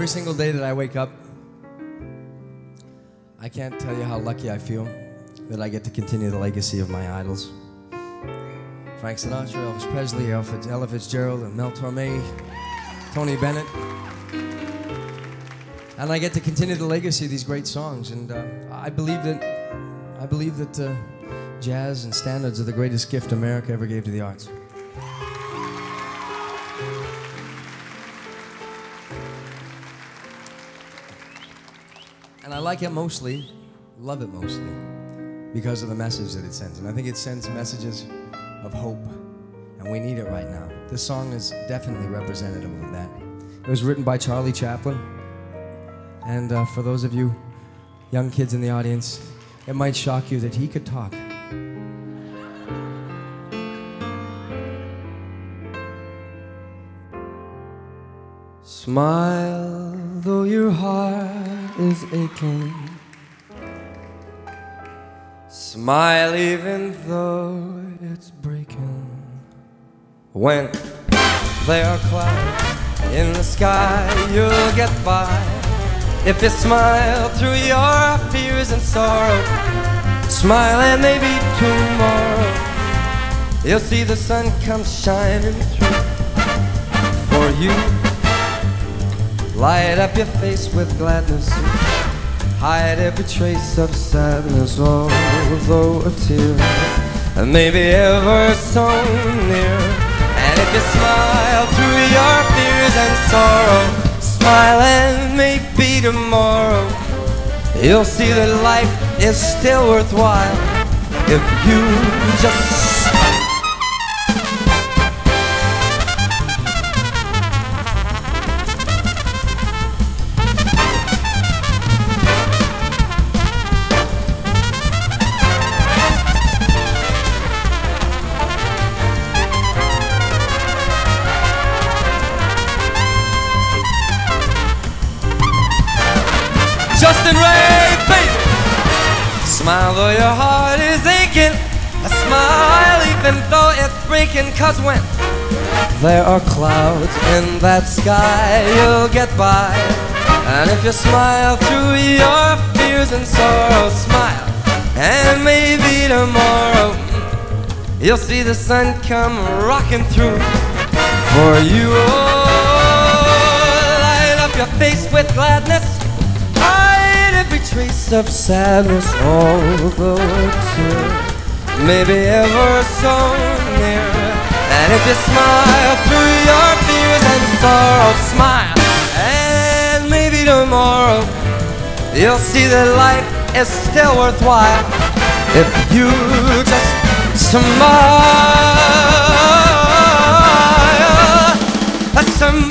Every single day that I wake up, I can't tell you how lucky I feel that I get to continue the legacy of my idols. Frank Sinatra, Elvis Presley, Ella Fitzgerald, and Mel Torme, Tony Bennett. And I get to continue the legacy of these great songs. And I believe that jazz and standards are the greatest gift America ever gave to the arts. And I like it mostly, love it mostly, because of the message that it sends. And I think it sends messages of hope, and we need it right now. This song is definitely representative of that. It was written by Charlie Chaplin, and for those of you young kids in the audience, it might shock you that he could talk. Smile, though your heart is aching. Smile even though it's breaking. When there are clouds in the sky, you'll get by. If you smile through your fears and sorrow, smile and maybe tomorrow you'll see the sun come shining through for you. Light up your face with gladness, hide every trace of sadness, although a tear may be ever so near. And if you smile through your fears and sorrow, smile and maybe tomorrow you'll see that life is still worthwhile if you just Justin Ray, baby. Smile though your heart is aching. A smile even though it's breaking. 'Cause when there are clouds in that sky, you'll get by. And if you smile through your fears and sorrow, smile and maybe tomorrow you'll see the sun come rocking through for you. Oh, light up your face with gladness, every trace of sadness, although a tear may be ever so near. And if you smile through your fears and sorrow, smile, and maybe tomorrow you'll see that life is still worthwhile if you just smile. Smile.